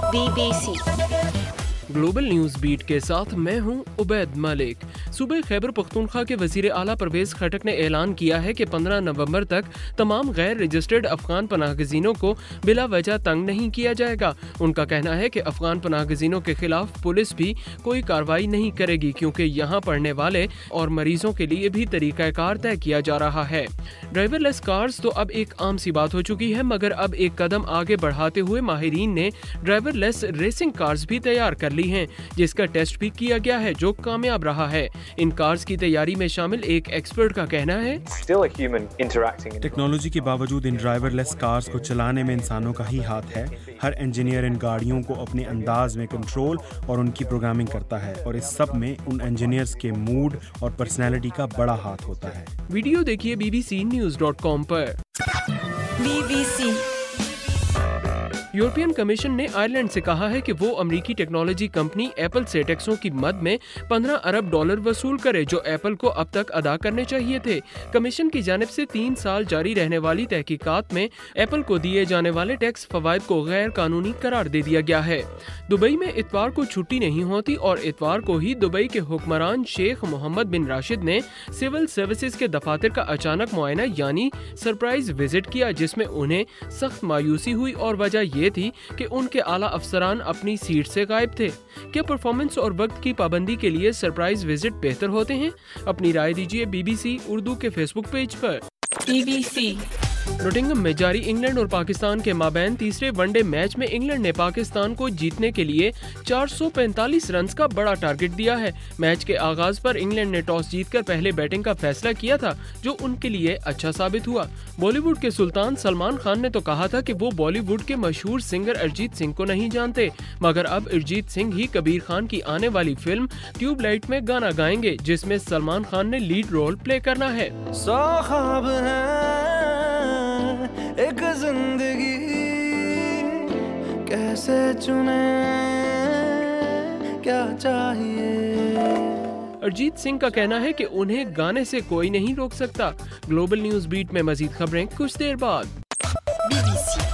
BBC global news beat के साथ मैं हूं उबैद मलिक। सूबे खैबर पख्तूनख्वा के वजीर आला परवेज खटक ने ऐलान किया है कि 15 नवंबर तक तमाम गैर रजिस्टर्ड अफगान पनाहगजीनों को बिला वजह तंग नहीं किया जाएगा। उनका कहना है कि अफगान पनाहगजीनों के खिलाफ पुलिस भी कोई कार्रवाई नहीं करेगी, क्योंकि यहाँ पढ़ने वाले और मरीजों के लिए भी तरीकाकार तय किया जा रहा है। ड्राइवरलेस कार्स तो अब एक आम सी बात हो चुकी है, मगर अब एक कदम आगे बढ़ाते हुए माहिरीन ने ड्राइवरलेस रेसिंग कार्स भी तैयार कर ली हैं, जिसका टेस्ट भी किया गया है, जो कामयाब रहा है। इन कार्स की तैयारी में शामिल एक एक्सपर्ट का कहना है, टेक्नोलॉजी के बावजूद इन ड्राइवरलेस कार्स को चलाने में इंसानों का ही हाथ है। हर इंजीनियर इन गाड़ियों को अपने अंदाज में कंट्रोल और उनकी प्रोग्रामिंग करता है, और इस सब में उन इंजीनियर्स के मूड और पर्सनैलिटी का बड़ा हाथ होता है। वीडियो देखिए bbcnews.com पर। BBC यूरोपियन कमीशन ने आयरलैंड से कहा है कि वो अमेरिकी टेक्नोलॉजी कंपनी एप्पल से टैक्सों की मद में $15 अरब वसूल करे, जो एप्पल को अब तक अदा करने चाहिए थे। कमीशन की जानिब से 3 साल जारी रहने वाली तहकीकात में एप्पल को दिए जाने वाले टैक्स फवायद को गैर कानूनी करार दे दिया गया है। दुबई में इतवार को छुट्टी नहीं होती, और इतवार को ही दुबई के हुक्मरान शेख मोहम्मद बिन राशिद ने सिविल सर्विसेज के दफातर का अचानक मुआयना यानी सरप्राइज विजिट किया, जिसमें उन्हें सख्त मायूसी हुई, और वजह ये थी कि उनके आला अफसरान अपनी सीट से गायब थे। क्या परफॉर्मेंस और वक्त की पाबंदी के लिए सरप्राइज विजिट बेहतर होते हैं? अपनी राय दीजिए BBC उर्दू के फेसबुक पेज पर। BBC नोटिंगम में जारी इंग्लैंड और पाकिस्तान के माबैन तीसरे वनडे मैच में इंग्लैंड ने पाकिस्तान को जीतने के लिए 445 रन का बड़ा टारगेट दिया है। मैच के आगाज पर इंग्लैंड ने टॉस जीतकर पहले बैटिंग का फैसला किया था, जो उनके लिए अच्छा साबित हुआ। बॉलीवुड के सुल्तान सलमान खान ने तो कहा था कि वो बॉलीवुड के मशहूर सिंगर अरिजीत सिंह को नहीं जानते, मगर अब अरिजीत सिंह ही कबीर खान की आने वाली फिल्म ट्यूबलाइट में गाना गाएंगे, जिसमें सलमान खान ने लीड रोल प्ले करना है। एक जिंदगी कैसे चुने, क्या चाहिए। अरिजीत सिंह का कहना है कि उन्हें गाने से कोई नहीं रोक सकता। ग्लोबल न्यूज बीट में मजीद खबरें कुछ देर बाद। BBC